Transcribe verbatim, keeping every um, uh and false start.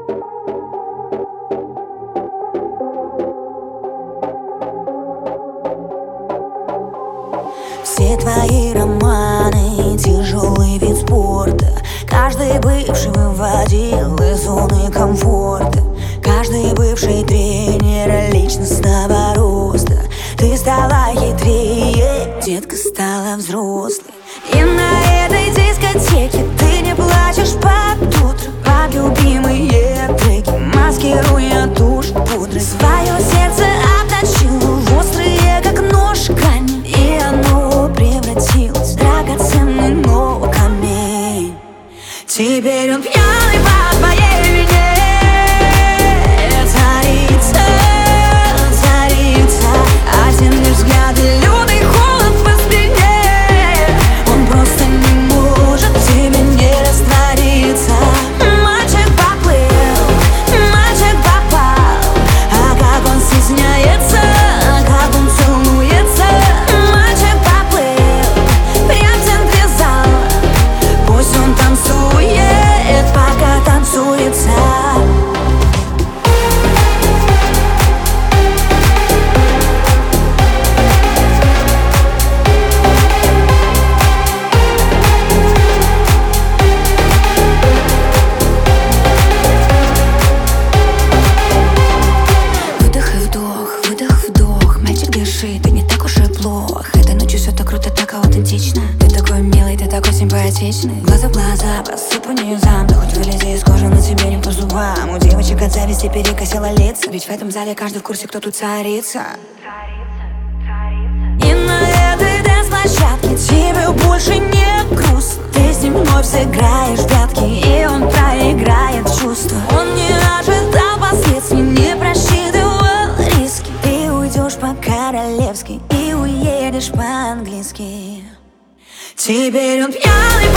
Все твои романы — тяжелый вид спорта. Каждый бывший выводил из зоны комфорта. Каждый бывший тренер личностного роста. Ты стала хитрее, детка стала взрослой. И на этой дискотеке ты не плачешь под утро, под любимые треки, маскируя тушь пудры. Свое сердце обточила в острые, как нож, камень, и оно превратилось в драгоценный, но камень. Теперь он пьяный по твоей вине. Царица, царица, один лишь взгляд и лютый холод по спине. Он просто не может в тебе не раствориться. Мальчик поплыл, мальчик попал, а как он стесняется, а как он целуется. Мальчик поплыл, прям в центре зала. Пусть он танцует, пока танцуется. Ты не так уж и плох. Этой ночью все так круто, так аутентично. Ты такой милый, ты такой симпатичный. Глаза в глаза, посыпу низам. Да хоть вылези из кожи, но тебе не по зубам. У девочек от зависти перекосило лица. Ведь в этом зале каждый в курсе, кто тут царица. И на этой дэнс-площадке тебе больше не грустно. Ты с ним вновь сыграешь в прятки, и он проиграет в чувства. Он не ожидал последствий, не просчитывал риски. Ты уйдешь по-королевски и уедешь по-английски. Теперь он пьяный